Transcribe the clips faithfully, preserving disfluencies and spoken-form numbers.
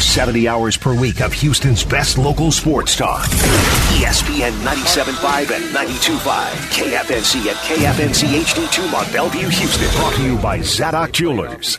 seventy hours per week of Houston's best local sports talk. E S P N ninety-seven point five and ninety-two point five. K F N C and K F N C H D two Mont Bellevue, Houston. Brought to you by Zadok Jewelers.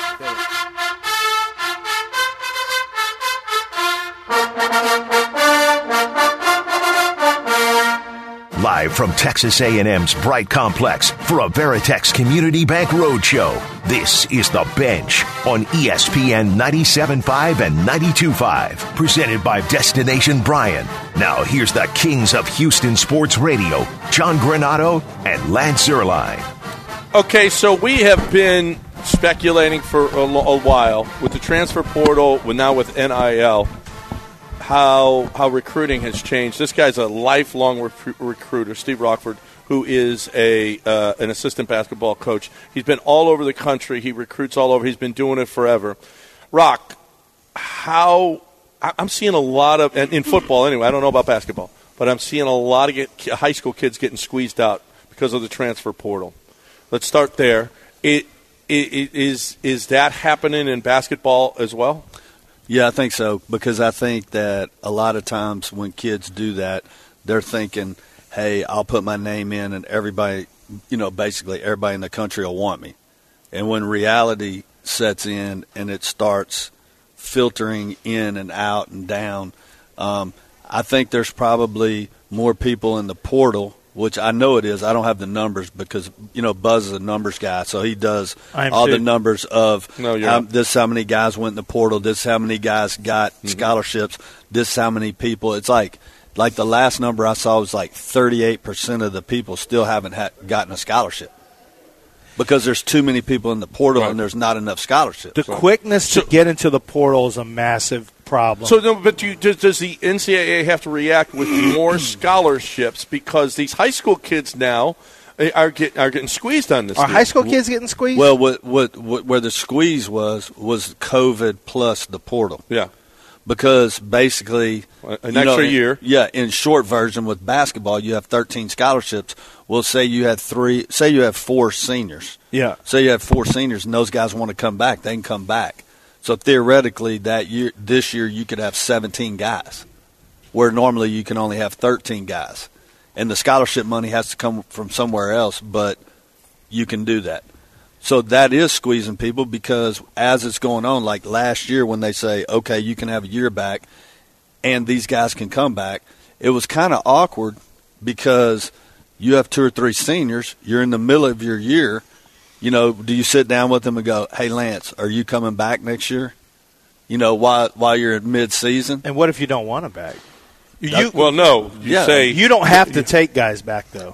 Live from Texas A and M's Bright Complex for a Veritex Community Bank Roadshow, this is The Bench on E S P N ninety-seven point five and ninety-two point five. Presented by Destination Bryan. Now here's the kings of Houston sports radio, John Granato and Lance Zierlein. Okay, so we have been speculating for a, a while with the transfer portal, now with N I L, how how recruiting has changed. This guy's a lifelong rec- recruiter, Steve Rockford, who is a uh, an assistant basketball coach. He's been all over the country. He recruits all over. He's been doing it forever. Rock, how I'm seeing a lot of, and in football anyway, I don't know about basketball, but I'm seeing a lot of get, high school kids getting squeezed out because of the transfer portal. Let's start there. It, it, it is is that happening in basketball as well? Yeah, I think so, because I think that a lot of times when kids do that, they're thinking, hey, I'll put my name in and everybody, you know, basically everybody in the country will want me. And when reality sets in and it starts filtering in and out and down, um, I think there's probably more people in the portal, which I know it is. I don't have the numbers because, you know, Buzz is a numbers guy, so he does all too. the numbers of no, how, this is how many guys went in the portal, this is how many guys got mm-hmm. scholarships, this is how many people. It's like like the last number I saw was like thirty-eight percent of the people still haven't ha- gotten a scholarship because there's too many people in the portal right. and there's not enough scholarships. The so, quickness to so, get into the portal is a massive problem. So, no, but do you, does, does the N C double A have to react with more scholarships because these high school kids now are get, are getting squeezed on this? Are deal? high school kids getting squeezed? Well, what, what what where the squeeze was was COVID plus the portal. Yeah, because basically an you extra know, year. Yeah, in short version with basketball, you have thirteen scholarships. Well, say you had three. Say you have four seniors. Yeah. Say you have four seniors, and those guys want to come back. They can come back. So theoretically, that year, this year, you could have seventeen guys, where normally you can only have thirteen guys, and the scholarship money has to come from somewhere else. But you can do that. So that is squeezing people because as it's going on, like last year when they say, okay, you can have a year back, and these guys can come back, it was kind of awkward because you have two or three seniors, you're in the middle of your year. You know, do you sit down with them and go, hey, Lance, are you coming back next year? You know, while while you're in mid-season? And what if you don't want them back? You, well, no. You yeah. say you don't have to take guys back, though.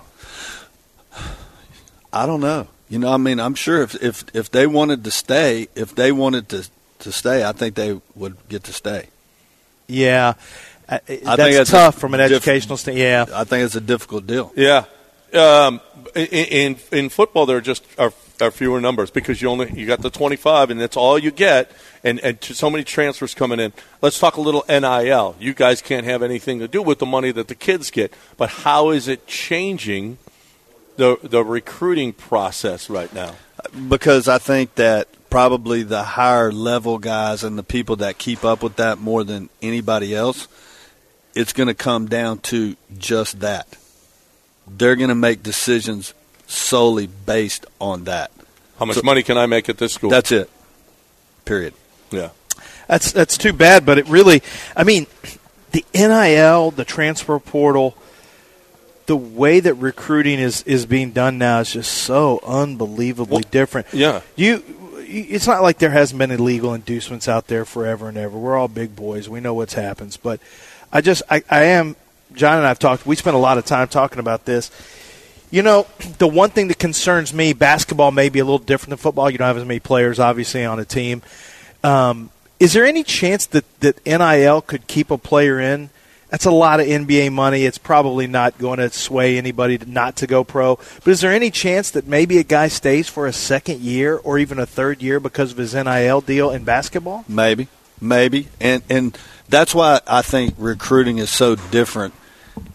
I don't know. You know, I mean, I'm sure if if, if they wanted to stay, if they wanted to, to stay, I think they would get to stay. Yeah. Uh, I that's think that's tough a from an diff- educational standpoint. Yeah. I think it's a difficult deal. Yeah. Um, in, in in football, there are just are, are fewer numbers because you only you got the twenty-five, and that's all you get, and and so many transfers coming in. Let's talk a little N I L. You guys can't have anything to do with the money that the kids get, but how is it changing the the recruiting process right now? Because I think that probably the higher level guys and the people that keep up with that more than anybody else, it's going to come down to just that. They're going to make decisions solely based on that. How much so, money can I make at this school? That's it. Period. Yeah. That's that's too bad, but it really, I mean, the N I L, the transfer portal, the way that recruiting is, is being done now is just so unbelievably well, different. Yeah. You, it's not like there hasn't been illegal inducements out there forever and ever. We're all big boys. We know what's happens. But I just, I, I am, John and I have talked, we spent a lot of time talking about this. You know, the one thing that concerns me, basketball may be a little different than football. You don't have as many players, obviously, on a team. Um, is there any chance that, that N I L could keep a player in? That's a lot of N B A money. It's probably not going to sway anybody to not to go pro. But is there any chance that maybe a guy stays for a second year or even a third year because of his N I L deal in basketball? Maybe, maybe. And and that's why I think recruiting is so different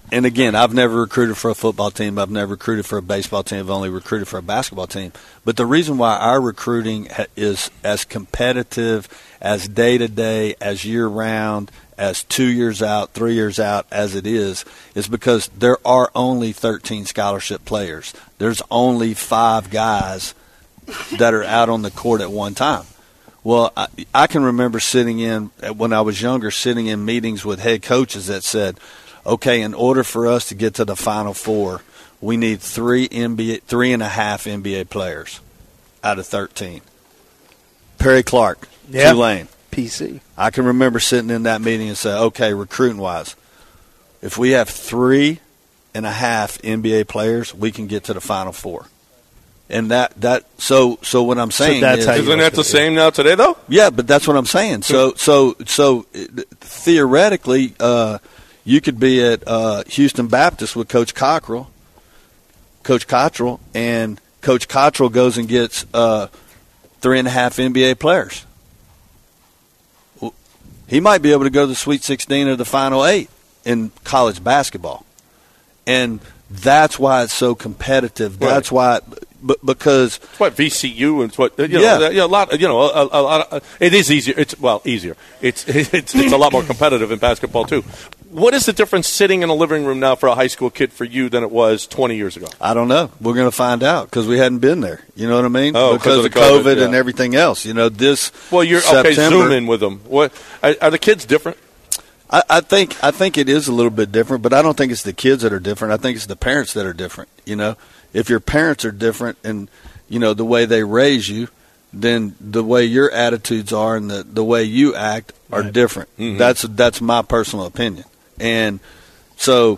and again, I've never recruited for a football team. I've never recruited for a baseball team. I've only recruited for a basketball team. But the reason why our recruiting is as competitive, as day-to-day, as year-round, as two years out, three years out as it is, is because there are only thirteen scholarship players. There's only five guys that are out on the court at one time. Well, I, I can remember sitting in, when I was younger, sitting in meetings with head coaches that said, okay, in order for us to get to the Final Four, we need three N B A, three and a half N B A players out of thirteen. Perry Clark, yep. Tulane. P C. I can remember sitting in that meeting and say, okay, recruiting-wise, if we have three and a half N B A players, we can get to the Final Four. And that, that so so what I'm saying so that's is, how isn't that the same now today though? Yeah, but that's what I'm saying. So so so theoretically, uh, you could be at uh, Houston Baptist with Coach Cockrell, Coach Cottrell, and Coach Cottrell goes and gets uh, three and a half N B A players. He might be able to go to the Sweet sixteen or the Final Eight in college basketball, and that's why it's so competitive. Right. That's why, b- because it's what V C U and it's what you know, yeah. you know, a lot. You know, a, a lot. Of, it is easier. It's well easier. It's it's it's a lot more competitive in basketball too. What is the difference sitting in a living room now for a high school kid for you than it was twenty years ago? I don't know. We're going to find out because we hadn't been there. You know what I mean? Oh, because of, of COVID, COVID yeah. and everything else. You know, this Well, you're September, okay. Zoom in with them. What are, are the kids different? I, I think I think it is a little bit different, but I don't think it's the kids that are different. I think it's the parents that are different. You know, if your parents are different and you know the way they raise you, then the way your attitudes are and the, the way you act are right. different. Mm-hmm. That's that's my personal opinion, and so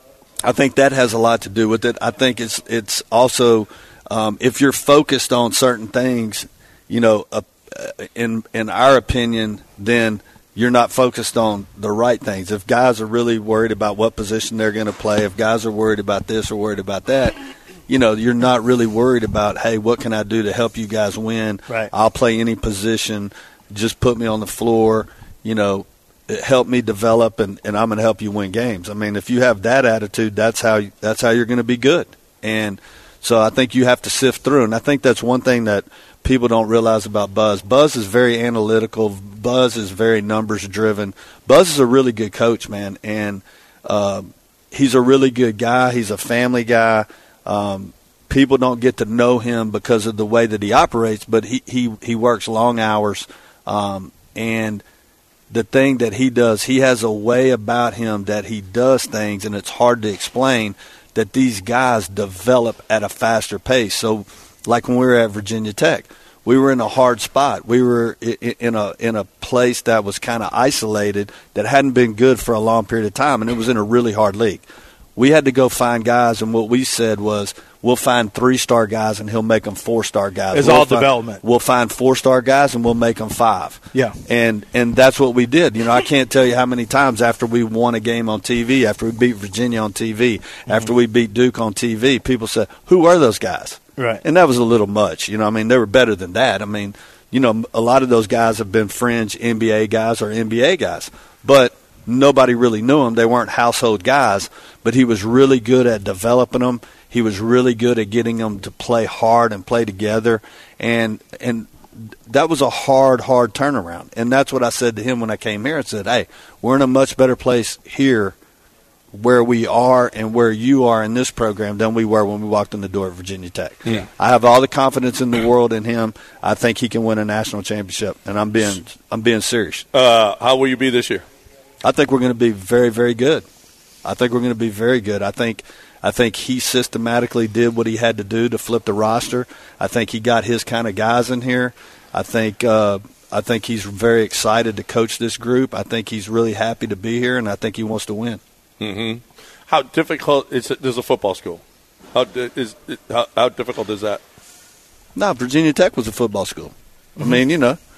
I think that has a lot to do with it. I think it's it's also um, if you're focused on certain things, you know, uh, in in our opinion, then you're not focused on the right things. If guys are really worried about what position they're going to play, if guys are worried about this or worried about that, you know, you're not really worried about, hey, what can I do to help you guys win? Right. I'll play any position. Just put me on the floor, you know, help me develop, and, and I'm going to help you win games. I mean, if you have that attitude, that's how you, that's how you're going to be good. And so I think you have to sift through, and I think that's one thing that people don't realize about Buzz. Buzz is very analytical. Buzz is very numbers-driven. Buzz is a really good coach, man, and uh, he's a really good guy. He's a family guy. Um, people don't get to know him because of the way that he operates, but he, he, he works long hours, um, and – the thing that he does, he has a way about him that he does things, and it's hard to explain, that these guys develop at a faster pace. So like when we were at Virginia Tech, we were in a hard spot. We were in a in a place that was kind of isolated, that hadn't been good for a long period of time, and it was in a really hard league. We had to go find guys, and what we said was, we'll find three-star guys, and he'll make them four-star guys. It's we'll all find, development. We'll find four-star guys, and we'll make them five. Yeah. And and that's what we did. You know, I can't tell you how many times after we won a game on T V, after we beat Virginia on T V, mm-hmm. after we beat Duke on T V, people said, who are those guys? Right. And that was a little much. You know, I mean, they were better than that. I mean, you know, a lot of those guys have been fringe N B A guys or N B A guys. But nobody really knew them. They weren't household guys, but he was really good at developing them. He was really good at getting them to play hard and play together, and and that was a hard, hard turnaround. And that's what I said to him when I came here. I said, hey, we're in a much better place here where we are and where you are in this program than we were when we walked in the door at Virginia Tech. Yeah. I have all the confidence in the world in him. I think he can win a national championship, and I'm being I'm being serious. Uh, how will you be this year? I think we're going to be very, very good. I think we're going to be very good. I think I think he systematically did what he had to do to flip the roster. I think he got his kind of guys in here. I think uh, I think he's very excited to coach this group. I think he's really happy to be here, and I think he wants to win. Mm-hmm. How difficult is it, is a football school? How is how, how difficult is that? No, Virginia Tech was a football school. Mm-hmm. I mean, you know.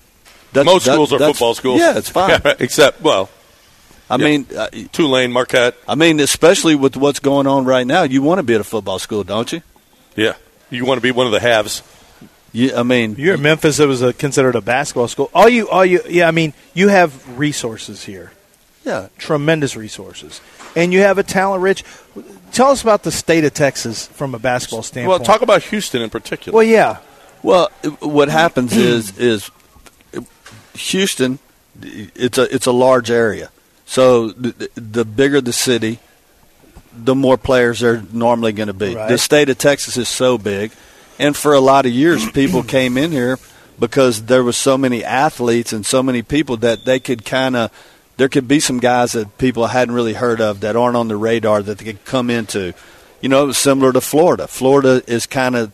Most that, schools are football schools. Yeah, it's fine. Except, well, I yeah. mean, uh, Tulane, Marquette. I mean, especially with what's going on right now, you want to be at a football school, don't you? Yeah. You want to be one of the haves. Yeah, I mean, you're in Memphis. It was a, considered a basketball school. All you, all you, yeah. I mean, you have resources here. Yeah. Tremendous resources. And you have a talent-rich – tell us about the state of Texas from a basketball standpoint. Well, talk about Houston in particular. Well, yeah. Well, what happens is is Houston, it's a it's a large area. So the, the bigger the city, the more players there are normally going to be. Right. The state of Texas is so big, and for a lot of years, people came in here because there was so many athletes and so many people that they could kind of – there could be some guys that people hadn't really heard of that aren't on the radar that they could come into. You know, it was similar to Florida. Florida is kind of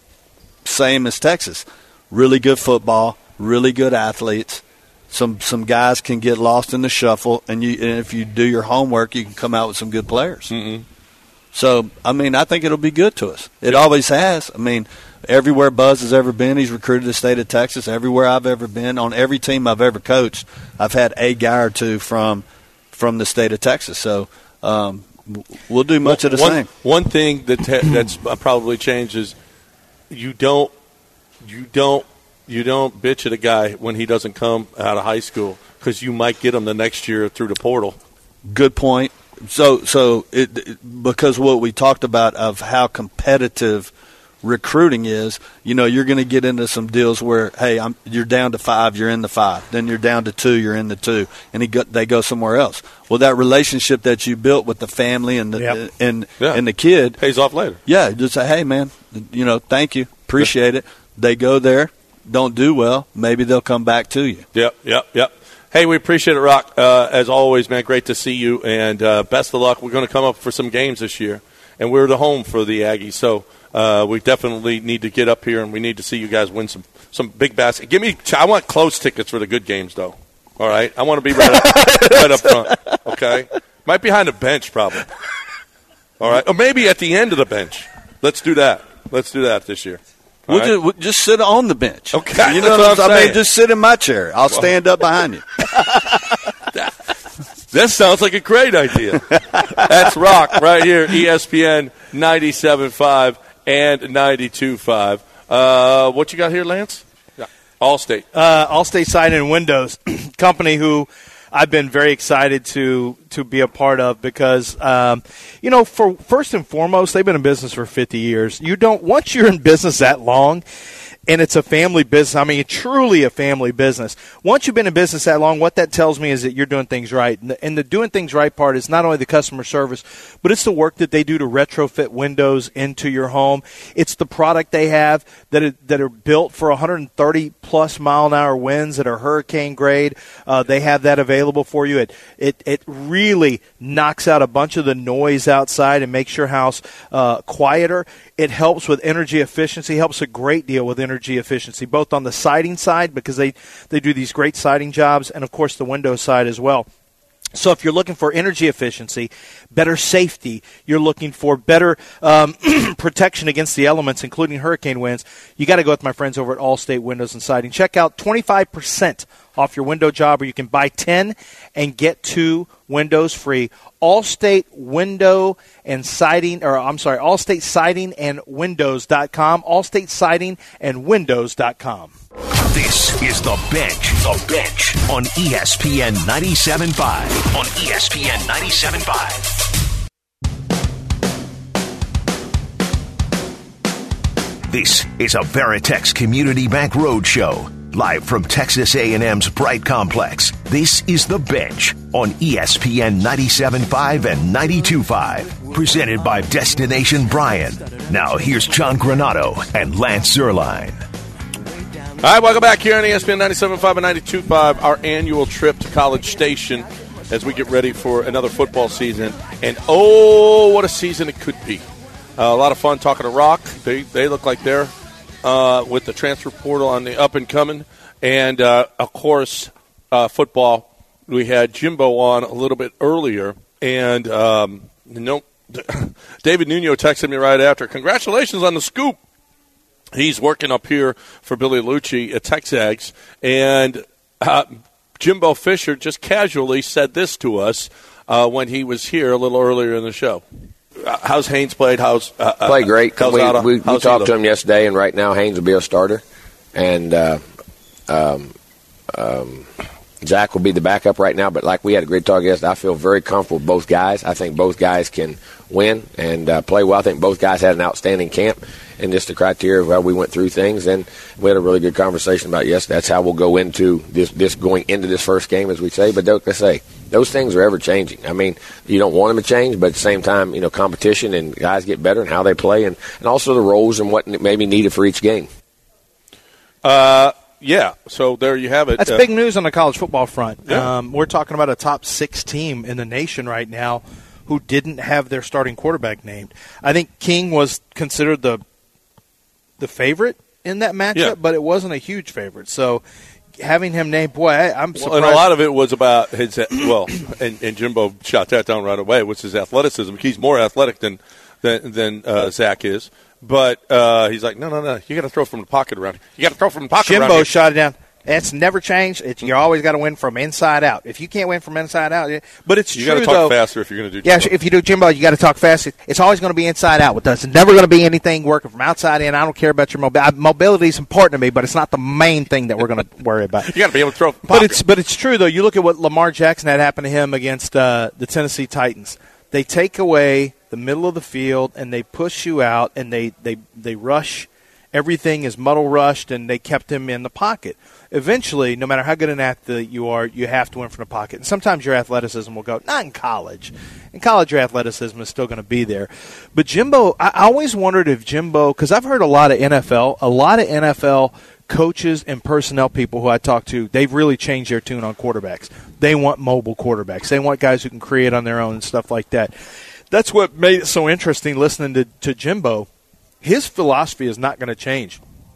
same as Texas. Really good football, really good athletes. Some some guys can get lost in the shuffle, and you and if you do your homework, you can come out with some good players. Mm-hmm. So, I mean, I think it'll be good to us. It always has. I mean, everywhere Buzz has ever been, he's recruited the state of Texas. Everywhere I've ever been, on every team I've ever coached, I've had a guy or two from from the state of Texas. So um, we'll do much well, of the one, same. One thing that te- that's probably changed is you don't you don't you don't bitch at a guy when he doesn't come out of high school because you might get him the next year through the portal. Good point. So, so it, it, because what we talked about of how competitive recruiting is, you know, you're going to get into some deals where, hey, I'm, you're down to five, you're in the five. Then you're down to two, you're in the two, and he go, they go somewhere else. Well, that relationship that you built with the family and the Yep. and Yeah. and the kid Pays off later. Yeah, just say, hey, man, you know, thank you, appreciate it. They go there, don't do well, maybe they'll come back to you. Yep, yep, yep. Hey, we appreciate it, Rock. Uh, as always, man, great to see you, and uh, best of luck. We're going to come up for some games this year, and we're the home for the Aggies, so uh, we definitely need to get up here, and we need to see you guys win some, some big basketball. Give me, I want close tickets for the good games, though. All right, I want to be right up, right up front. Okay, might behind the bench, probably. All right, or maybe at the end of the bench. Let's do that. Let's do that this year. All We'll, right? just, we'll just sit on the bench. Okay, you know that's what what I'm I mean? saying. Just sit in my chair. I'll stand up behind you. That sounds like a great idea. That's Rock right here, E S P N ninety-seven point five and ninety-two point five. Uh, what you got here, Lance? Yeah. Allstate. Uh, Allstate Siding and Windows, company who I've been very excited to to be a part of because, um, you know, for first and foremost, they've been in business for fifty years. You don't once you're in business that long, and it's a family business. I mean, truly a family business. Once you've been in business that long, what that tells me is that you're doing things right. And the, and the doing things right part is not only the customer service, but it's the work that they do to retrofit windows into your home. It's the product they have that are, that are built for one hundred thirty plus mile an hour winds that are hurricane grade. Uh, they have that available for you. It, it it really knocks out a bunch of the noise outside and makes your house uh, quieter. It helps with energy efficiency, helps a great deal with energy efficiency, both on the siding side because they, they do these great siding jobs, and, of course, the window side as well. So if you're looking for energy efficiency, better safety, you're looking for better um, protection against the elements, including hurricane winds, you got to go with my friends over at Allstate Windows and Siding. Check out twenty-five percent off your window job, or you can buy ten and get two windows free. Allstate Window and Siding, or I'm sorry, Allstate Siding and Windows dot com. Allstate Siding and Windows dot com. This is The Bench. The Bench on E S P N ninety-seven point five. On E S P N ninety-seven point five. This is a Veritex Community Bank Roadshow. Live from Texas A and M's Bright Complex, this is The Bench on E S P N ninety-seven point five and ninety-two point five. Presented by Destination Bryan. Now here's John Granato and Lance Zerline. All right, welcome back here on E S P N ninety-seven point five and ninety-two point five, our annual trip to College Station as we get ready for another football season. And, oh, what a season it could be. Uh, a lot of fun talking to Rock. They, they look like they're uh, with the transfer portal on the up and coming. And, uh, of course, uh, football. We had Jimbo on a little bit earlier. And, um, no, David Nuno texted me right after. Congratulations on the scoop. He's working up here for Billy Lucci at Texags, and uh, Jimbo Fisher just casually said this to us uh, when he was here a little earlier in the show. Uh, how's Haynes played? How's uh, played great? How's we Otto? we, we how's talked to him yesterday, and right now Haynes will be a starter. And uh, um, um, Zach will be the backup right now, but like we had a great talk yesterday, I feel very comfortable with both guys. I think both guys can win and uh, play well. I think both guys had an outstanding camp, and just the criteria of how we went through things, and we had a really good conversation about yesterday. That's how we'll go into this, this going into this first game, as we say. But like I say, those things are ever changing. I mean, you don't want them to change, but at the same time, you know, competition and guys get better and how they play, and, and also the roles and what may be needed for each game. Uh. Yeah, so there you have it. That's uh, big news on the college football front. Yeah. Um, we're talking about a top six team in the nation right now who didn't have their starting quarterback named. I think King was considered the the favorite in that matchup, Yeah. but it wasn't a huge favorite. So having him named, boy, I, I'm surprised. Well, and a lot of it was about his, well, and, and Jimbo shot that down right away, which is athleticism. He's more athletic than than, than uh, Zach is. But uh, he's like, no, no, no. You got to throw from the pocket around. You got to throw from the pocket around. Jimbo here. shot it down. It's never changed. It's, you always got to win from inside out. If you can't win from inside out, but it's You true, got to talk though. faster if you're going to do Yeah, Jimbo. if you do Jimbo, you got to talk fast. It's always going to be inside out with us. It's never going to be anything working from outside in. I don't care about your mobility. Mobility is important to me, but it's not the main thing that we're going to worry about. You got to be able to throw from the But pocket. it's but it's true though. You look at what Lamar Jackson had happen to him against uh, the Tennessee Titans. They take away the middle of the field and they push you out and they they they rush. Everything is muddle rushed, and they kept him in the pocket. Eventually, no matter how good an athlete you are, you have to win from the pocket. And sometimes your athleticism will go, not in college. In college, your athleticism is still going to be there. But Jimbo, I always wondered if Jimbo, because I've heard a lot of N F L, a lot of N F L coaches and personnel people who I talk to, they've really changed their tune on quarterbacks. They want mobile quarterbacks. They want guys who can create on their own and stuff like that. That's what made it so interesting listening to, to Jimbo. His philosophy is not going to change.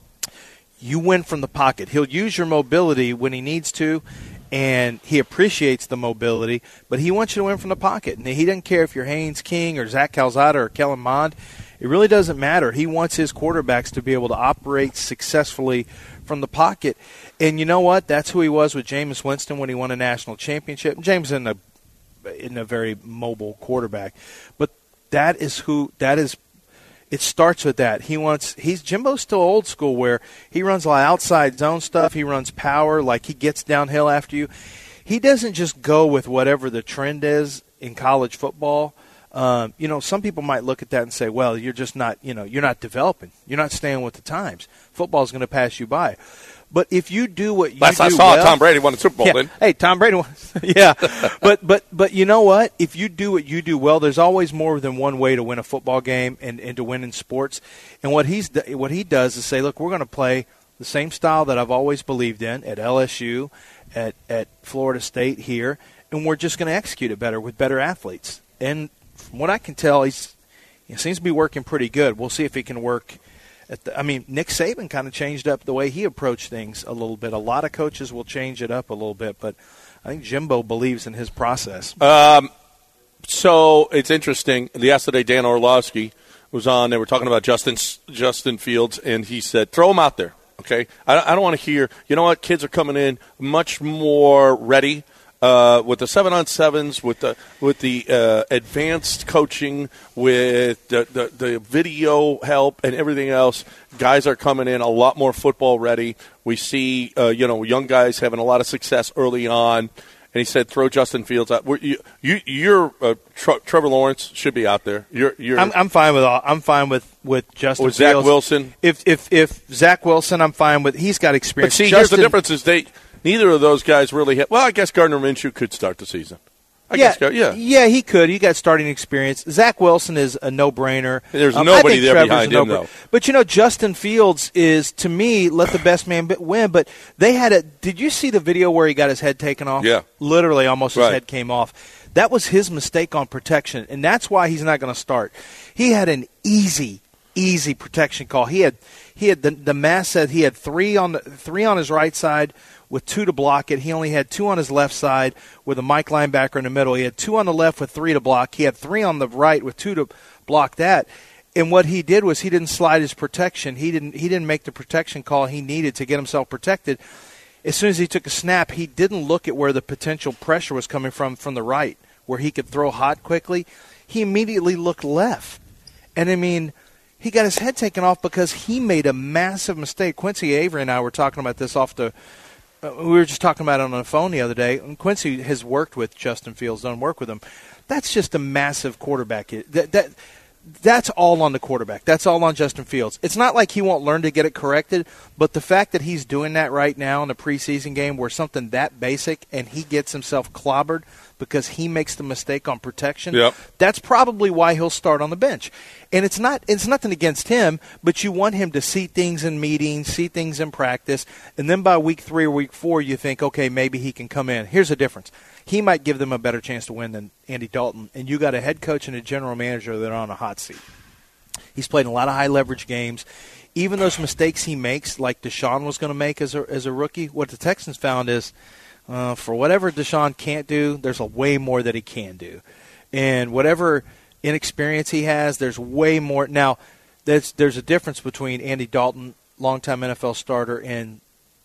You win from the pocket. He'll use your mobility when he needs to, and he appreciates the mobility, but he wants you to win from the pocket. And he doesn't care if you're Haynes King or Zach Calzada or Kellen Mond. It really doesn't matter. He wants his quarterbacks to be able to operate successfully from the pocket. And you know what? That's who he was with Jameis Winston when he won a national championship. James isn't a, isn't a very mobile quarterback, but that is who – that is – it starts with that. He wants he's Jimbo's still old school where he runs a lot of outside zone stuff. He runs power, like he gets downhill after you. He doesn't just go with whatever the trend is in college football. Um, you know, some people might look at that and say, "Well, you're just not, you know, you're not developing. You're not staying with the times. Football's going to pass you by." But if you do what you Last do I saw, well, Tom Brady won the Super Bowl. yeah, Then hey, Tom Brady won. yeah, but but but you know what? If you do what you do well, there's always more than one way to win a football game and, and to win in sports. And what he's what he does is say, look, we're going to play the same style that I've always believed in at L S U, at at Florida State here, and we're just going to execute it better with better athletes. And from what I can tell, he's he seems to be working pretty good. We'll see if he can work. At the, I mean, Nick Saban kind of changed up the way he approached things a little bit. A lot of coaches will change it up a little bit, but I think Jimbo believes in his process. Um, so it's interesting. Yesterday, Dan Orlovsky was on. They were talking about Justin Justin Fields, and he said, throw him out there, okay? I, I don't want to hear, you know what, kids are coming in much more ready. Uh, with the seven on sevens, with the with the uh, advanced coaching, with the, the the video help and everything else, guys are coming in a lot more football ready. We see uh, you know young guys having a lot of success early on. And he said, "Throw Justin Fields out. We're, you, you, you're uh, Tr- Trevor Lawrence should be out there. You're, you're. I'm, I'm fine with all. I'm fine with, with Justin Or Zach Fields. Wilson. If if if Zach Wilson, I'm fine with. He's got But experience. see, Justin, here's the difference: is they neither of those guys really have. Well, I guess Gardner Minshew could start the season. I yeah, guess, yeah, yeah, he could. He got starting experience. Zach Wilson is a no-brainer. There's Um, nobody I think there Trevor's behind a him, no-brainer. though. But you know, Justin Fields is to me let the best man win. But they had a. Did you see the video where he got his head taken off? Yeah, literally, almost his right. head came off. That was his mistake on protection, and that's why he's not going to start. He had an easy, easy protection call. He had, he had the the math said he had three on the three on his right side, with two to block it. He only had two on his left side with a Mike linebacker in the middle. He had two on the left with three to block. He had three on the right with two to block that. And what he did was he didn't slide his protection. He didn't he didn't make the protection call he needed to get himself protected. As soon as he took a snap, he didn't look at where the potential pressure was coming from from the right, where he could throw hot quickly. He immediately looked left. And, I mean, he got his head taken off because he made a massive mistake. Quincy Avery and I were talking about this off the uh, we were just talking about it on the phone the other day. And Quincy has worked with Justin Fields, done work with him. That's just a massive quarterback. That that that's all on the quarterback. That's all on Justin Fields. It's not like he won't learn to get it corrected, but the fact that he's doing that right now in the preseason game where something that basic and he gets himself clobbered because he makes the mistake on protection, yep. that's probably why he'll start on the bench. And it's not it's nothing against him, but you want him to see things in meetings, see things in practice, and then by week three or week four you think, okay, maybe he can come in. Here's the difference. He might give them a better chance to win than Andy Dalton, and you got a head coach and a general manager that are on a hot seat. He's played in a lot of high-leverage games. Even those mistakes he makes, like Deshaun was going to make as a, as a rookie, what the Texans found is uh, for whatever Deshaun can't do, there's a way more that he can do. And whatever inexperience he has, there's way more. Now, there's, there's a difference between Andy Dalton, longtime N F L starter, and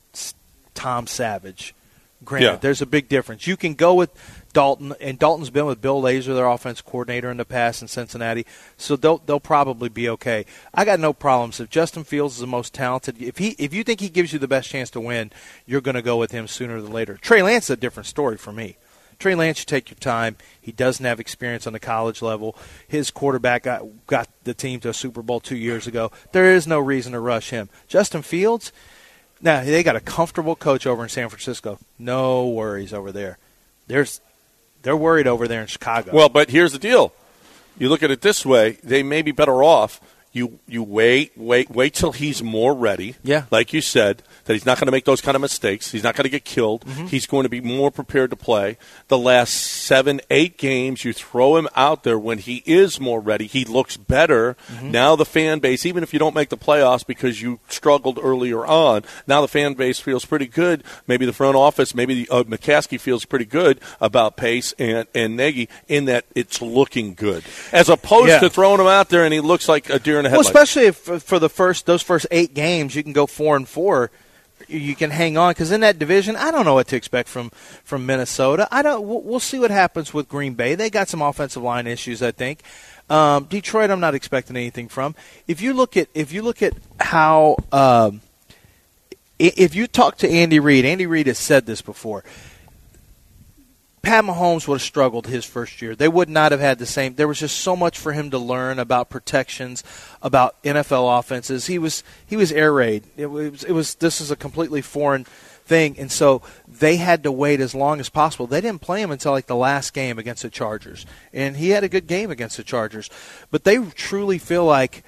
Tom Savage. Granted, yeah. there's a big difference. You can go with Dalton, and Dalton's been with Bill Lazor, their offense coordinator in the past in Cincinnati, so they'll they'll probably be okay. I got no problems. If Justin Fields is the most talented, if he if you think he gives you the best chance to win, you're going to go with him sooner than later. Trey Lance is a different story for me. Trey Lance, you take your time. He doesn't have experience on the college level. His quarterback got, got the team to a Super Bowl two years ago. There is no reason to rush him. Justin Fields, now, they got a comfortable coach over in San Francisco. No worries over there. There's, they're worried over there in Chicago. Well, but here's the deal. You look at it this way. They may be better off. You you wait, wait, wait till he's more ready. Yeah. Like you said, that he's not going to make those kind of mistakes. He's not going to get killed. Mm-hmm. He's going to be more prepared to play. The last seven, eight games, you throw him out there when he is more ready. He looks better. Mm-hmm. Now the fan base, even if you don't make the playoffs because you struggled earlier on, now the fan base feels pretty good. Maybe the front office, maybe the, uh, McCaskey feels pretty good about Pace and, and Nagy in that it's looking good. As opposed yeah. to throwing him out there and he looks like a deer. Well, especially if for the first those first eight games, you can go four and four. You can hang on because in that division, I don't know what to expect from, from Minnesota. I don't. We'll, we'll see what happens with Green Bay. They got some offensive line issues, I think. Um, Detroit, I'm not expecting anything from. If you look at if you look at how um, if you talk to Andy Reid, Andy Reid has said this before. Pat Mahomes would have struggled his first year. They would not have had the same. There was just so much for him to learn about protections, about N F L offenses. He was he was air raid. It was it was this is a completely foreign thing, and so they had to wait as long as possible. They didn't play him until like the last game against the Chargers, and he had a good game against the Chargers. But they truly feel like.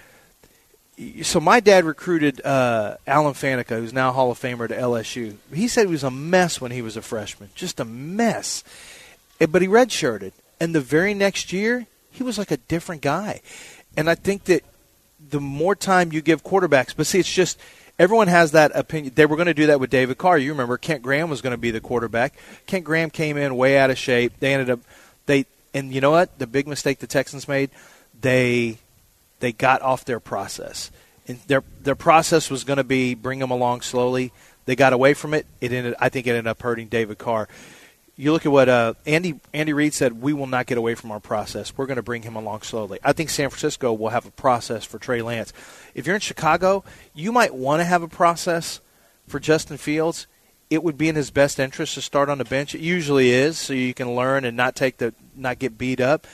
So my dad recruited uh, Alan Faneca, who's now Hall of Famer, to L S U. He said he was a mess when he was a freshman, just a mess. But he redshirted, and the very next year, he was like a different guy. And I think that the more time you give quarterbacks, but see, it's just everyone has that opinion. They were going to do that with David Carr. You remember Kent Graham was going to be the quarterback. Kent Graham came in way out of shape. They ended up they and you know what? The big mistake the Texans made, they. They got off their process. And their their process was going to be bring them along slowly. They got away from it. It ended. I think it ended up hurting David Carr. You look at what uh, Andy Andy Reid said. We will not get away from our process. We're going to bring him along slowly. I think San Francisco will have a process for Trey Lance. If you're in Chicago, you might want to have a process for Justin Fields. It would be in his best interest to start on the bench. It usually is, so you can learn and not take the not get beat up.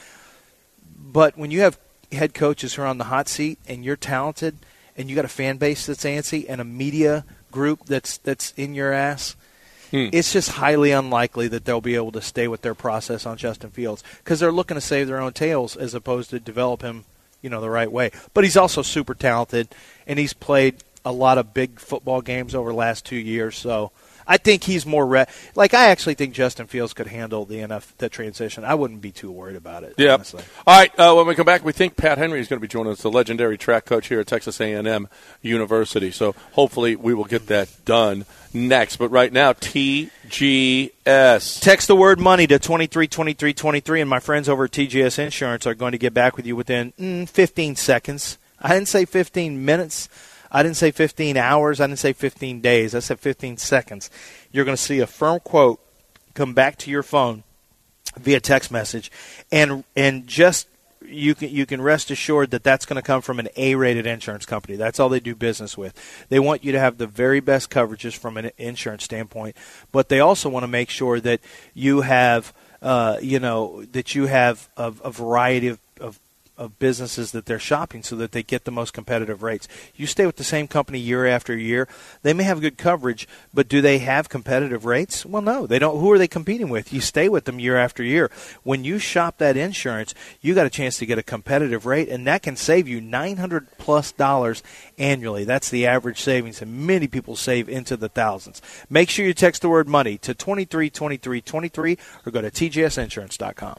But when you have head coaches who are on the hot seat and you're talented and you got a fan base that's antsy and a media group that's that's in your ass, hmm. it's just highly unlikely that they'll be able to stay with their process on Justin Fields because they're looking to save their own tails as opposed to develop him, you know, the right way. But he's also super talented, and he's played a lot of big football games over the last two years, so I think he's more re- – like, I actually think Justin Fields could handle the N F the transition. I wouldn't be too worried about it, yeah. honestly. All right, uh, when we come back, we think Pat Henry is going to be joining us, the legendary track coach here at Texas A and M University. So hopefully we will get that done next. But right now, T G S. Text the word money to twenty-three twenty-three twenty-three, and my friends over at T G S Insurance are going to get back with you within mm, fifteen seconds. I didn't say fifteen minutes. I didn't say fifteen hours. I didn't say fifteen days. I said fifteen seconds. You're going to see a firm quote come back to your phone via text message. And and just you can you can rest assured that that's going to come from an A-rated insurance company. That's all they do business with. They want you to have the very best coverages from an insurance standpoint, but they also want to make sure that you have, uh, you know, that you have a, a variety of, of of businesses that they're shopping so that they get the most competitive rates. You stay with the same company year after year, they may have good coverage, but do they have competitive rates? Well, no, they don't. Who are they competing with? You stay with them year after year. When you shop that insurance, you got a chance to get a competitive rate, and that can save you nine hundred plus dollars annually. That's the average savings, and many people save into the thousands. Make sure you text the word money to twenty-three twenty-three twenty-three or go to T J S insurance dot com.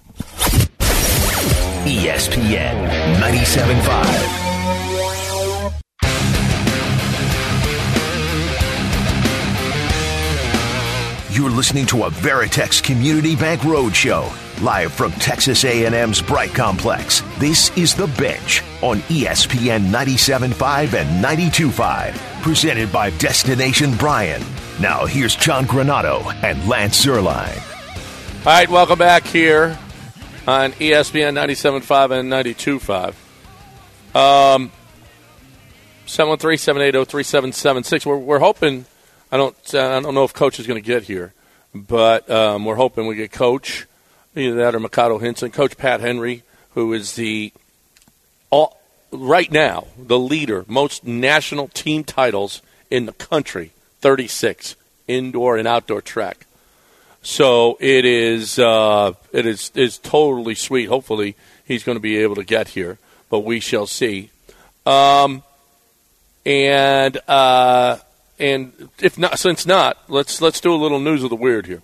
E S P N ninety-seven point five. You're listening to a Veritex Community Bank Roadshow, live from Texas A and M's Bright Complex. This is The Bench on E S P N ninety-seven point five and ninety-two point five, presented by Destination Bryan. Now here's John Granado and Lance Zierlein. All right, welcome back here on E S P N ninety-seven point five and ninety-two point five. Um, seven one three, seven eight zero, three seven seven six. We're, we're hoping, I don't I don't know if Coach is going to get here, but um, we're hoping we get Coach, either that or Mikado Hinson. Coach Pat Henry, who is the, all, right now, the leader, most national team titles in the country, thirty-six, indoor and outdoor track. So it is uh, it is is totally sweet. Hopefully he's going to be able to get here, but we shall see. Um, and uh, and if not, since not, let's let's do a little news of the weird here.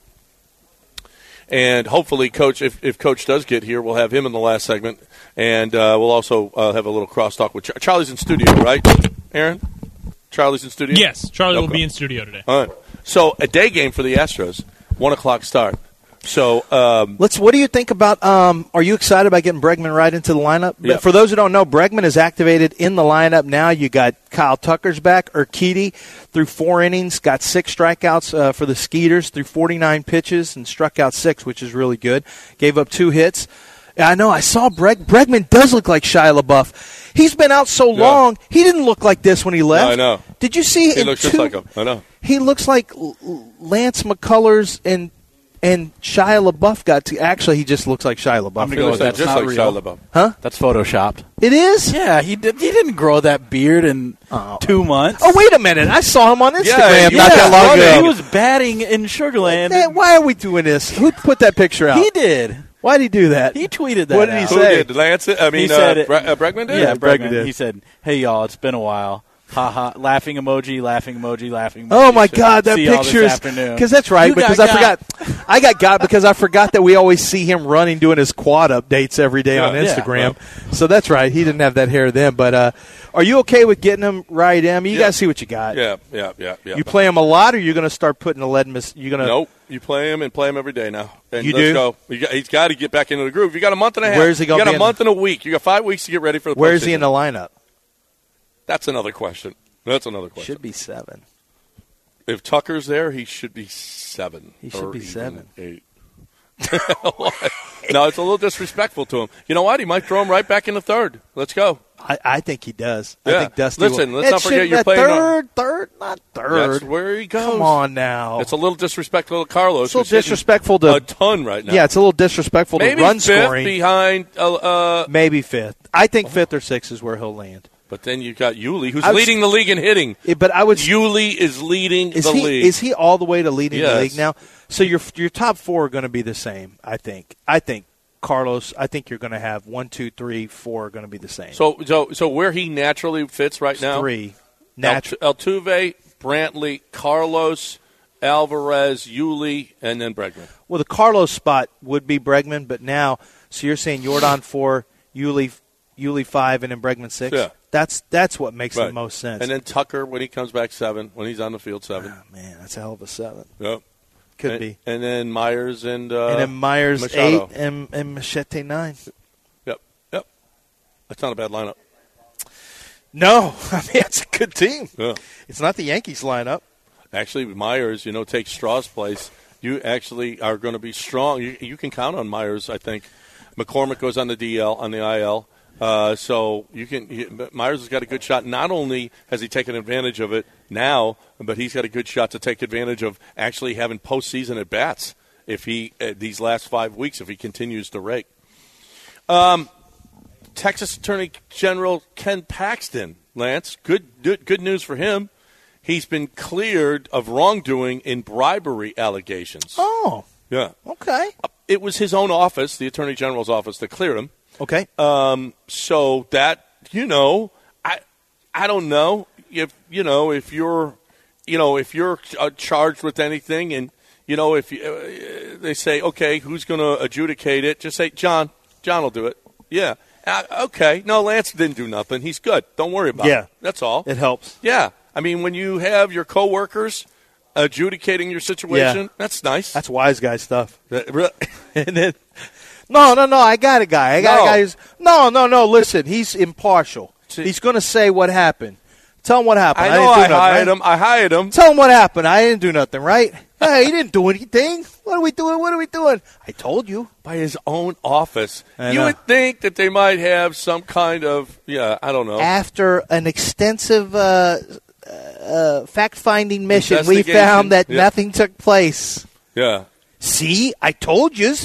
And hopefully, Coach, if, if Coach does get here, we'll have him in the last segment, and uh, we'll also uh, have a little crosstalk with Char- Charlie's in studio, right, Aaron? Charlie's in studio. Yes, Charlie okay. will be in studio today. All right. So a day game for the Astros. One o'clock start. So um, let's. What do you think about? Um, are you excited about getting Bregman right into the lineup? Yeah. For those who don't know, Bregman is activated in the lineup now. You got Kyle Tucker's back. Urquidy through four innings, got six strikeouts uh, for the Skeeters through forty-nine pitches and struck out six, which is really good. Gave up two hits. I know. I saw Breg. Bregman does look like Shia LaBeouf. He's been out so yeah. long. He didn't look like this when he left. No, I know. Did you see? He in looks two, just like him. I know. He looks like Lance McCullers and and Shia LaBeouf got to. Actually, he just looks like Shia LaBeouf. I'm gonna go with that. Just Not like real. Shia LaBeouf. Huh? That's photoshopped. It is? Yeah, he did. He didn't grow that beard in Oh. two months. Oh, wait a minute. I saw him on Instagram Yeah, not that yeah, long ago. He was batting in Sugarland. Man, why are we doing this? Who put that picture out? He did. Why did he do that? He tweeted that. What did he out. Who say? did? Lance? I mean, He said uh, it- Bre- uh, Bregman did? Yeah, Bregman Bregman. did. He said, "Hey y'all, it's been a while. Ha ha! Laughing emoji, laughing emoji, laughing." emoji. Oh my God, that See y'all this picture is afternoon. because that's right. You because got I forgot, I got got because I forgot that we always see him running, doing his quad updates every day Yeah. on Yeah. Instagram. So that's right. He didn't have that hair then. But uh, are you okay with getting him right? I mean, you Yeah. got to see what you got. Yeah, yeah, yeah, yeah. You play him a lot, or you're going to start putting a lead miss? You're going to Nope. You play him and play him every day now. And You let's do? go. You got, he's got to get back into the groove. You got a month and a half. Where is he gonna You got be a in- month and a week. You got five weeks to get ready for the. Where is he in postseason. the lineup? That's another question. That's another question. Should be seven. If Tucker's there, he should be seven. He should or be even seven. Eight. No, it's a little disrespectful to him. You know what? He might throw him right back in the third. Let's go. I, I think he does. Yeah. I think Dusty. Listen, will. let's It not forget shouldn't- you're that playing on- third, third, not third. That's where he goes. Come on now. It's a little disrespectful to Carlos. It's a little who's hitting disrespectful to a ton right now. Yeah, it's a little disrespectful maybe to run fifth scoring. behind. Uh, uh, Maybe fifth. I think fifth or sixth is where he'll land. but then you got Yuli, who's I was- leading the league in hitting. Yeah, but I would. Yuli is leading Is the he league. is he all the way to leading Yes. the league now? So your your top four are going to be the same. I think. I think Carlos. I think you're going to have one, two, three, four are going to be the same. so, so, so where he naturally fits right now? three. Natural. Al- Altuve, Brantley, Carlos, Alvarez, Yuli, and then Bregman. Well, the Carlos spot would be Bregman, but now, so you're saying Jordan four, Yuli, Yuli five, and then Bregman six. Yeah. That's that's what makes Right. the most sense. And then Tucker, when he comes back, seven. When he's on the field, seven. Oh, man, that's a hell of a seven. Yep. Could and, be. And then Myers and uh, And then Myers Machado. eight and, and Machete nine. Yep. Yep. That's not a bad lineup. No, I mean it's a good team. Yeah. It's not the Yankees lineup. Actually, Myers, you know, takes Straw's place. You actually are going to be strong. You, you can count on Myers, I think. McCormick goes on the D L, on the I L. Uh, so you can he, Myers has got a good shot. Not only has he taken advantage of it now, but he's got a good shot to take advantage of actually having postseason at bats if he uh, these last five weeks if he continues to rake. Um, Texas Attorney General Ken Paxton, Lance, good, good good news for him. He's been cleared of wrongdoing in bribery allegations. Oh, yeah, okay. It was his own office, the Attorney General's office, that cleared him. Okay. Um, so that, you know, I I don't know if, you know, if you're, you know, if you're uh, charged with anything and, you know, if you, uh, they say, okay, who's going to adjudicate it? Just say, John. John will do it. Yeah. Uh, okay. No, Lance didn't do nothing. He's good. Don't worry about yeah. it. That's all. It helps. Yeah. I mean, when you have your coworkers adjudicating your situation, Yeah. that's nice. That's wise guy stuff. That, really, And then, no, no, no. I got a guy. I got No. a guy who's no, no, no. Listen, he's impartial. See- He's going to say what happened. Tell him what happened. I know didn't do I, nothing, hired right? him. I hired him. Tell him what happened. I didn't do nothing, right? Hey, he didn't do anything. What are we doing? What are we doing? I told you. By his own office. I You know. would think that they might have some kind of, yeah, I don't know. After an extensive uh, uh, fact-finding mission, we Investigation. found that Yeah. nothing took place. Yeah. See, I told you.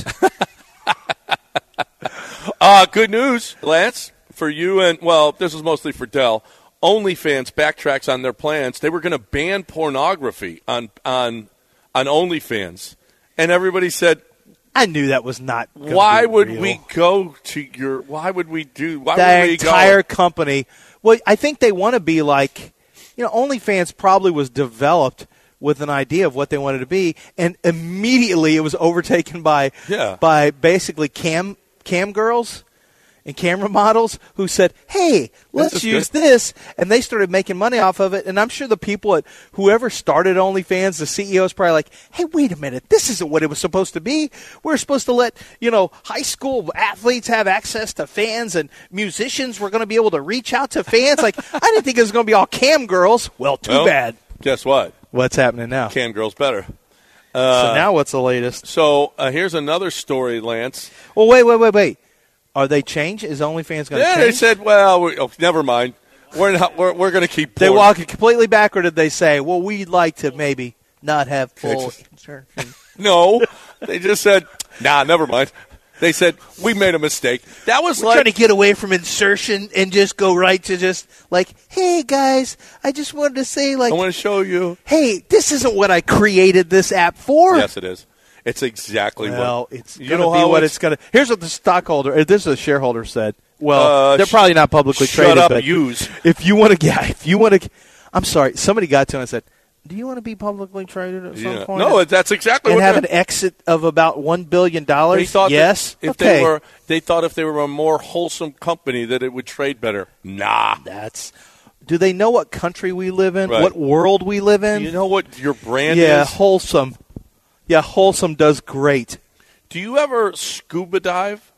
Uh, good news, Lance, for you and, well, this is mostly for Dell. OnlyFans backtracks on their plans. They were going to ban pornography on on on OnlyFans. And everybody said, I knew that was not gonna why be would real. we go to your, why would we do, why the would we entire go? company. Well, I think they want to be like, you know, OnlyFans probably was developed with an idea of what they wanted to be, and immediately it was overtaken by Yeah. by basically cam cam girls and camera models who said, hey, let's is use good. this. And they started making money off of it. And I'm sure the people at whoever started OnlyFans, the C E O is probably like, hey, wait a minute. This isn't what it was supposed to be. We're supposed to let, you know, high school athletes have access to fans and musicians were going to be able to reach out to fans. Like, I didn't think it was going to be all cam girls. Well, too Well, bad. Guess what? What's happening now? Cam girls better. so now what's the latest? So uh, here's another story, Lance. Well, wait, wait, wait, wait. Are they changed? Is OnlyFans going to Yeah, change? they said, well, we, oh, never mind. We're not, we're, we're going to keep They porn. walk it completely back, or did they say, well, we'd like to maybe not have full insertion? No, they just said, nah, never mind. They said, we made a mistake. That was We're like, trying to get away from insertion and just go right to just like, hey, guys, I just wanted to say, like, I want to show you. hey, this isn't what I created this app for. Yes, it is. It's exactly Well, what. it's you going know to be how what it's- it's going to. Here's what the stockholder, uh, this is a shareholder said. Well, Uh, they're sh- probably not publicly shut traded. up, but use. If you want to get, if you want to, I'm sorry, somebody got to him and said, do you want to be publicly traded at some Yeah. point? No, that's exactly and what have they're- an exit of about one billion dollars? They thought yes. that if okay. they were, they thought if they were a more wholesome company that it would trade better. Nah. That's. Do they know what country we live in? Right. What world we live in? You know what your brand yeah, is? wholesome. Yeah, wholesome does great. Do you ever scuba dive?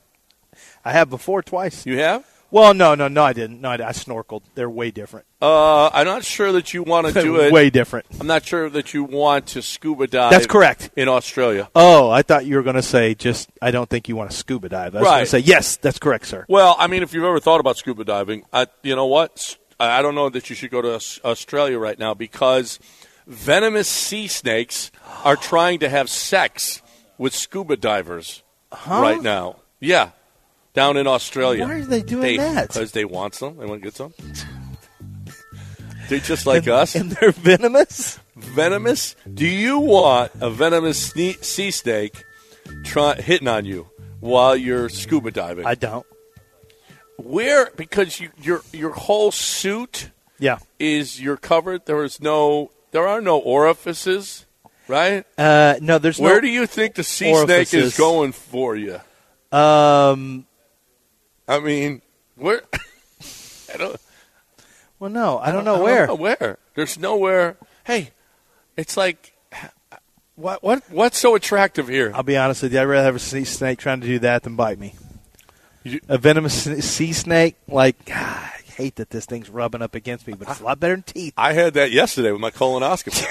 I have before twice. You have? Well, no, no, no, I didn't. No, I, I snorkeled. They're way different. Uh, I'm not sure that you want to do it. way different. I'm not sure that you want to scuba dive. That's correct. In Australia. Oh, I thought you were going to say just. I don't think you want to scuba dive. I was going Right. to say yes. That's correct, sir. Well, I mean, if you've ever thought about scuba diving, I, you know what? I don't know that you should go to Aus- Australia right now because venomous sea snakes are trying to have sex with scuba divers right now. Yeah, down in Australia. Why are they doing that? Because they want some. They want to get some. They're just like and, us. and they're venomous. Venomous? Do you want a venomous sne- sea snake try- hitting on you while you're scuba diving? I don't. Where? Because you, your your whole suit Yeah. is you're covered. There is no. There are no orifices, right? Uh, no, there's Where no. do you think the sea snake is orifices. going for you? Um. I mean, where? I don't. Well, no, I don't I know don't where. know where. There's nowhere. Hey, it's like, what? What? What's so attractive here? I'll be honest with you. I'd rather have a sea snake trying to do that than bite me. You- A venomous s- sea snake, like, ah, I hate that this thing's rubbing up against me, but it's a lot better than teeth. I had that yesterday with my colonoscopy.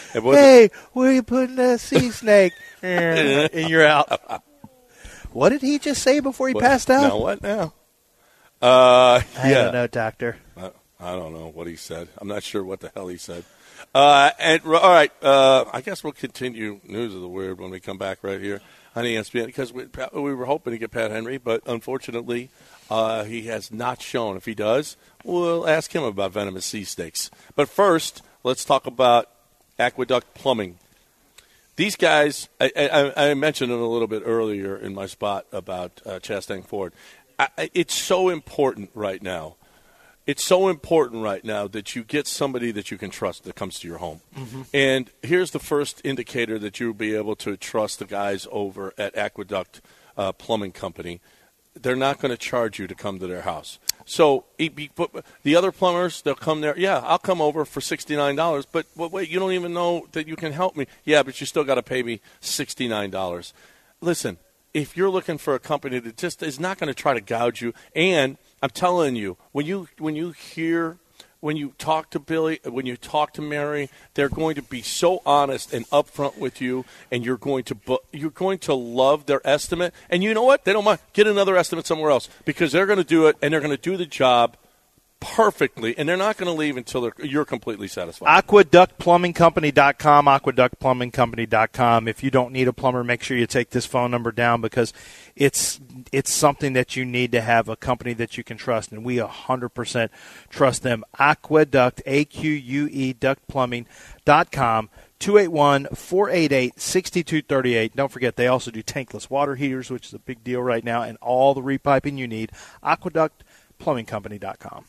Hey, where are you putting that sea snake? And you're out. What did he just say before he what, passed out? Now what now? Uh, I yeah. don't know, doctor. I, I don't know what he said. I'm not sure what the hell he said. Uh, and all right, uh, I guess we'll continue News of the Weird when we come back right here on E S P N because we, we were hoping to get Pat Henry, but unfortunately uh, he has not shown. If he does, we'll ask him about venomous sea snakes. But first, let's talk about Aqueduct Plumbing. These guys, I, I, I mentioned it a little bit earlier in my spot about uh, Chastang Ford. I, it's so important right now. It's so important right now that you get somebody that you can trust that comes to your home. Mm-hmm. And here's the first indicator that you'll be able to trust the guys over at Aqueduct uh, Plumbing Company. They're not going to charge you to come to their house. So the other plumbers, they'll come there. Yeah, I'll come over for sixty-nine dollars. But wait, you don't even know that you can help me. Yeah, but you still got to pay me sixty-nine dollars. Listen, if you're looking for a company that just is not going to try to gouge you, and I'm telling you, when you when you hear, when you talk to Billy, when you talk to Mary, they're going to be so honest and upfront with you, and you're going to you're going to love their estimate. And you know what? They don't mind. Get another estimate somewhere else because they're going to do it, and they're going to do the job perfectly, and they're not going to leave until you're completely satisfied. aqueduct plumbing company dot com, aqueduct plumbing company dot com. If you don't need a plumber, make sure you take this phone number down because it's it's something that you need to have a company that you can trust, and we one hundred percent trust them. Aqueduct, A Q U E, duct plumbing dot com, two eight one, four eight eight, six two three eight. Don't forget, they also do tankless water heaters, which is a big deal right now, and all the repiping you need. aqueduct plumbing company dot com.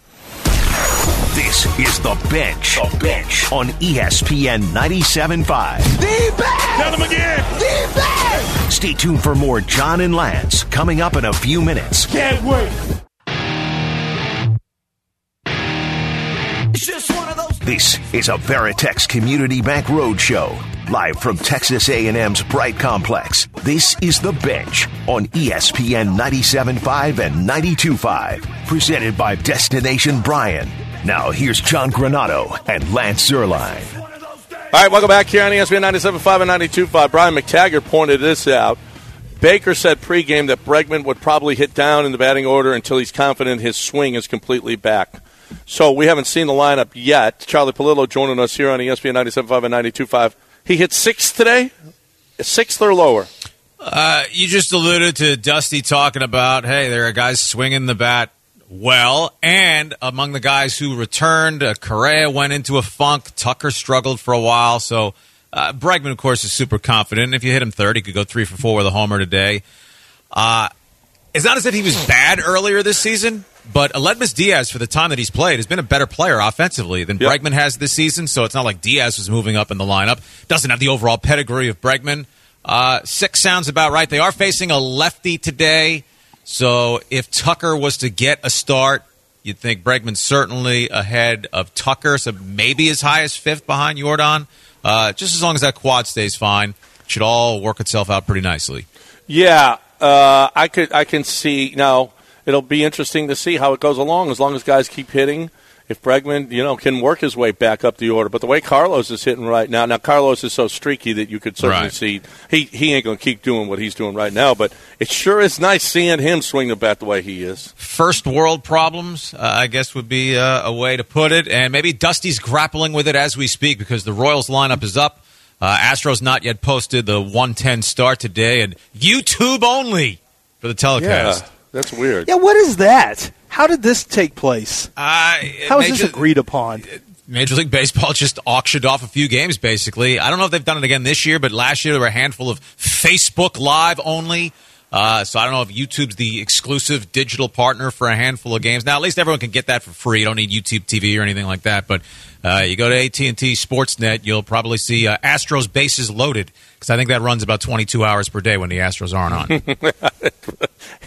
This is The Bench. The Bench on E S P N ninety-seven point five. The Bench! Tell them again! The Bench! Stay tuned for more John and Lance coming up in a few minutes. Can't wait! It's just one of those. This is a Veritex Community Bank Roadshow, live from Texas A and M's Bright Complex. This is The Bench on E S P N ninety-seven point five and ninety-two point five, presented by Destination Bryan. Now here's John Granado and Lance Zierlein. All right, welcome back here on E S P N ninety-seven point five and ninety-two point five. Brian McTaggart pointed this out. Baker said pregame that Bregman would probably hit down in the batting order until he's confident his swing is completely back. So we haven't seen the lineup yet. Charlie Polillo joining us here on E S P N ninety-seven point five and ninety-two point five. He hit sixth today? Sixth or lower? Uh, you just alluded to Dusty talking about, hey, there are guys swinging the bat well, and among the guys who returned, uh, Correa went into a funk. Tucker struggled for a while. So uh, Bregman, of course, is super confident. If you hit him third, he could go three for four with a homer today. Uh, it's not as if he was bad earlier this season, but Aledmus Diaz, for the time that he's played, has been a better player offensively than yep. Bregman has this season. So it's not like Diaz was moving up in the lineup. Doesn't have the overall pedigree of Bregman. Uh, six sounds about right. They are facing a lefty today. So if Tucker was to get a start, you'd think Bregman's certainly ahead of Tucker, so maybe as high as fifth behind Jordan. Uh, just as long as that quad stays fine, it should all work itself out pretty nicely. Yeah, uh, I could, I can see. Now, it'll be interesting to see how it goes along as long as guys keep hitting. If Bregman, you know, can work his way back up the order. But the way Carlos is hitting right now, now Carlos is so streaky that you could certainly right. see he, he ain't going to keep doing what he's doing right now. But it sure is nice seeing him swing the bat the way he is. First world problems, uh, I guess, would be uh, a way to put it. And maybe Dusty's grappling with it as we speak because the Royals lineup is up. Uh, Astros not yet posted the one ten start today, and YouTube only for the telecast. Yeah, that's weird. Yeah, what is that? How did this take place? Uh, How is this agreed upon? Major League Baseball just auctioned off a few games, basically. I don't know if they've done it again this year, but last year there were a handful of Facebook Live only. Uh, so I don't know if YouTube's the exclusive digital partner for a handful of games. Now, at least everyone can get that for free. You don't need YouTube T V or anything like that. But uh, you go to A T and T Sportsnet, you'll probably see uh, Astros bases loaded, because I think that runs about twenty-two hours per day when the Astros aren't on.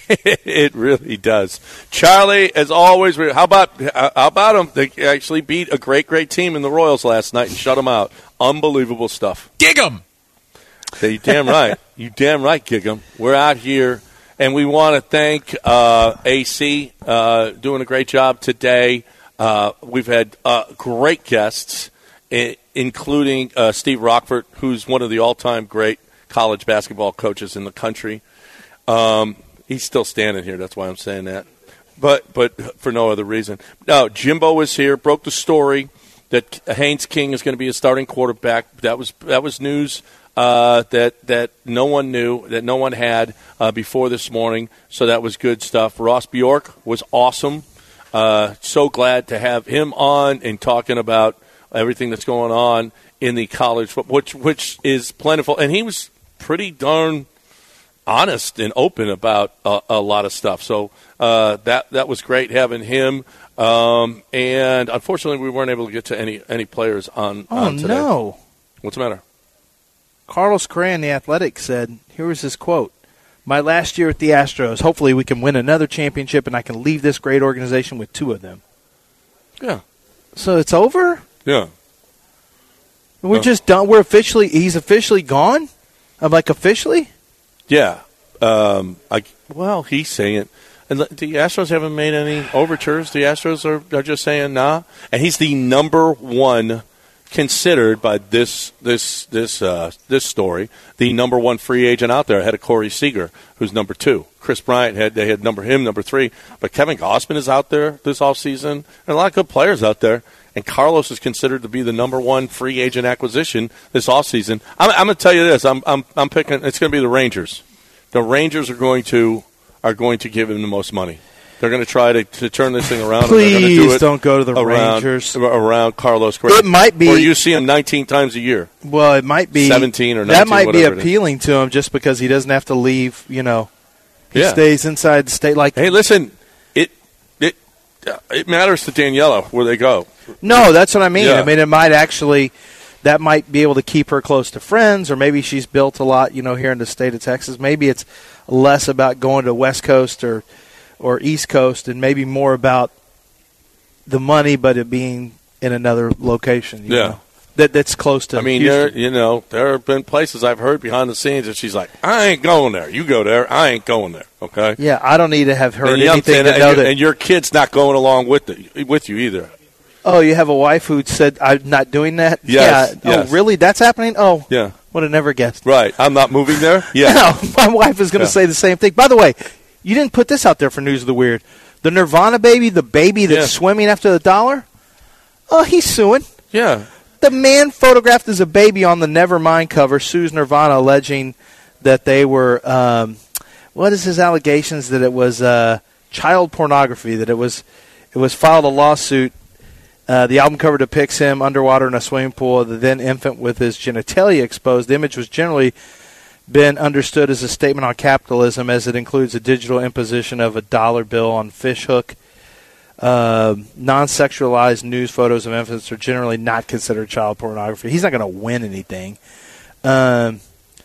It really does. Charlie, as always, how about how about them? They actually beat a great, great team in the Royals last night and shut them out. Unbelievable stuff. Dig 'em! You damn right. You damn right, Gig'em. We're out here, and we want to thank uh, A C uh, doing a great job today. Uh, we've had uh, great guests. It, including uh, Steve Rockford, who's one of the all-time great college basketball coaches in the country. Um, he's still standing here. That's why I'm saying that. But but for no other reason. No, Jimbo was here, broke the story that Haynes King is going to be a starting quarterback. That was that was news uh, that that no one knew, that no one had uh, before this morning. So that was good stuff. Ross Bjork was awesome. Uh, so glad to have him on and talking about everything that's going on in the college football, which which is plentiful. And he was pretty darn honest and open about a, a lot of stuff. So uh, that that was great having him. Um, and unfortunately, we weren't able to get to any any players on. Oh on today. no! What's the matter? Carlos Correa, the Athletic, said, "Here was his quote: My last year at the Astros. Hopefully, we can win another championship, and I can leave this great organization with two of them." Yeah. So it's over. Yeah. We're Oh. just done. We're officially. He's officially gone. I'm like officially. Yeah. Um, I, well, he's saying, and the the Astros haven't made any overtures. The Astros are, are just saying nah. And he's the number one considered by this this this uh, this story, the number one free agent out there ahead of Corey Seager, who's number two. Chris Bryant had they had number him number three, but Kevin Gossman is out there this offseason. And a lot of good players out there. And Carlos is considered to be the number one free agent acquisition this offseason. I'm, I'm going to tell you this: I'm I'm I'm picking. It's going to be the Rangers. The Rangers are going to are going to give him the most money. They're going to try to, to turn this thing around. Please and they're going to do it don't go to the around, Rangers around Carlos Correa. It might be, or you see him nineteen times a year. Well, it might be seventeen or nineteen. That might be whatever it is. appealing to him just because he doesn't have to leave. You know, he Yeah. stays inside the state. Like, Hey, listen, it it it matters to Daniela where they go. no, that's what I mean. Yeah. I mean, it might actually. That might be able to keep her close to friends, or maybe she's built a lot, you know, here in the state of Texas. Maybe it's less about going to West Coast or or East Coast, and maybe more about the money, but it being in another location. You Yeah. know, that that's close to. I mean, Houston. there you know there have been places I've heard behind the scenes that she's like, I ain't going there. You go there. I ain't going there. Okay. Yeah, I don't need to have heard and, you know, anything and, to know and, that. and your kid's not going along with it, with you either. Oh, you have a wife who said, I'm not doing that? Yes, Yeah. yes. Oh, really? That's happening? Oh, Yeah. would have never guessed. Right. I'm not moving there. Yeah. No, my wife is going to Yeah. say the same thing. By the way, you didn't put this out there for News of the Weird. The Nirvana baby, the baby that's Yeah. swimming after the dollar, oh, he's suing. Yeah. The man photographed as a baby on the Nevermind cover sues Nirvana, alleging that they were, um, what is his allegations? That it was uh, child pornography, that it was, it was filed a lawsuit. Uh, the album cover depicts him underwater in a swimming pool, the then infant with his genitalia exposed. The image was generally been understood as a statement on capitalism, as it includes a digital imposition of a dollar bill on fishhook. Uh, non-sexualized news photos of infants are generally not considered child pornography. He's not going to win anything. Um,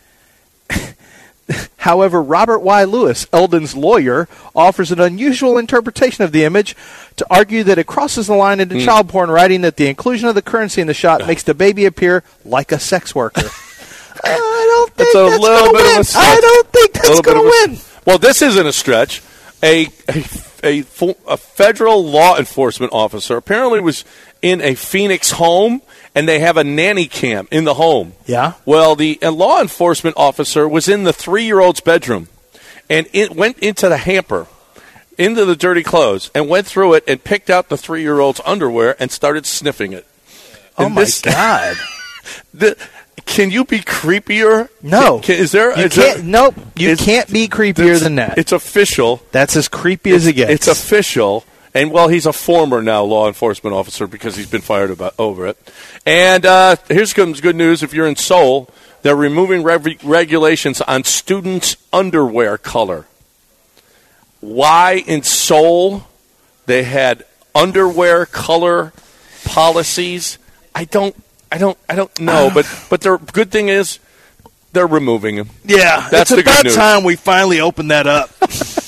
However, Robert Y. Lewis, Eldon's lawyer, offers an unusual interpretation of the image to argue that it crosses the line into Mm. child porn, writing that the inclusion of the currency in the shot makes the baby appear like a sex worker. I don't think It's a that's little gonna bit win. of a stretch. I don't think A that's little bit going of to a- win. Well, this isn't a stretch. A, a, a, full- a federal law enforcement officer apparently was in a Phoenix home, and they have a nanny cam in the home. Yeah. Well, the a law enforcement officer was in the three-year-old's bedroom, and it went into the hamper, into the dirty clothes, and went through it and picked out the three-year-old's underwear and started sniffing it. Oh, And my this- God. the, can you be creepier? No. Can, is there? You is there- can't, nope. You it's- can't be creepier it's- than that. It's official. That's as creepy as it gets. It's official. And, well, he's a former now law enforcement officer because he's been fired about over it. And uh, here's comes good news. If you're in Seoul, they're removing rev- regulations on students' underwear color. Why in Seoul they had underwear color policies, I don't I don't I don't know, but but the good thing is they're removing them. Yeah, That's it's the good about news. time we finally opened that up.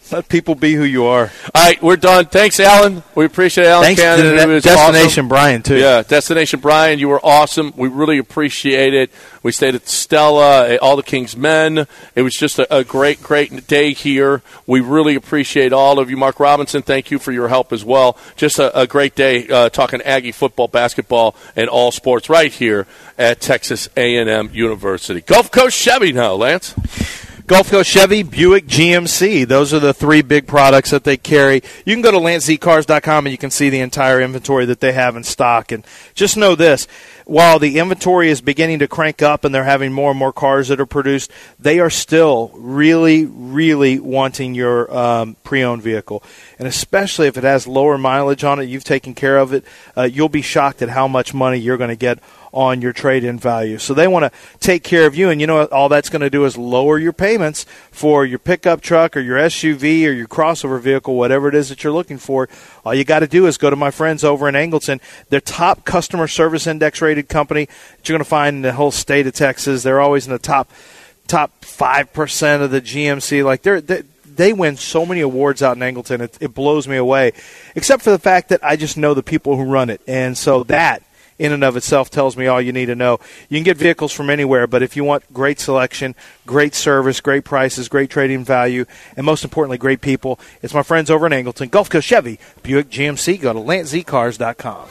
Let people be who you are. All right, we're done. Thanks, Alan. We appreciate Alan Thanks Cannon. to It was Destination awesome. Brian, too. Yeah, Destination Brian, you were awesome. We really appreciate it. We stayed at Stella, at All the King's Men. It was just a, a great, great day here. We really appreciate all of you. Mark Robinson, thank you for your help as well. Just a, a great day uh, talking Aggie football, basketball, and all sports right here at Texas A and M University. Gulf Coast Chevy now, Lance. Gulf Coast Chevy, Buick, G M C. Those are the three big products that they carry. You can go to lance z cars dot com and you can see the entire inventory that they have in stock. And just know this, while the inventory is beginning to crank up and they're having more and more cars that are produced, they are still really, really wanting your um, pre-owned vehicle. And especially if it has lower mileage on it, you've taken care of it, uh, you'll be shocked at how much money you're going to get on your trade-in value. So they want to take care of you, and you know what all that's going to do is lower your payments for your pickup truck or your S U V or your crossover vehicle, whatever it is that you're looking for. All you got to do is go to my friends over in Angleton. They're top customer service index rated company that you're going to find in the whole state of Texas. They're always in the top top five percent of the G M C. Like they're, they they win so many awards out in Angleton. It, it blows me away, except for the fact that I just know the people who run it. And so that in and of itself tells me all you need to know. You can get vehicles from anywhere, but if you want great selection, great service, great prices, great trading value, and most importantly, great people, it's my friends over in Angleton, Gulf Coast Chevy, Buick, G M C. Go to lance z cars dot com.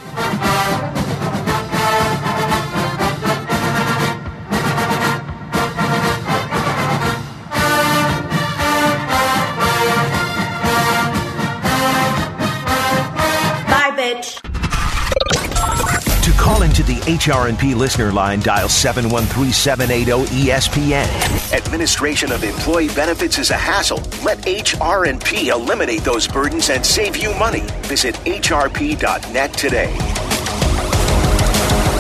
Bye, bitch. To call into the H R and P listener line, dial seven one three, seven eight zero, E S P N. Administration of employee benefits is a hassle. Let H R and P eliminate those burdens and save you money. Visit H R P dot net today.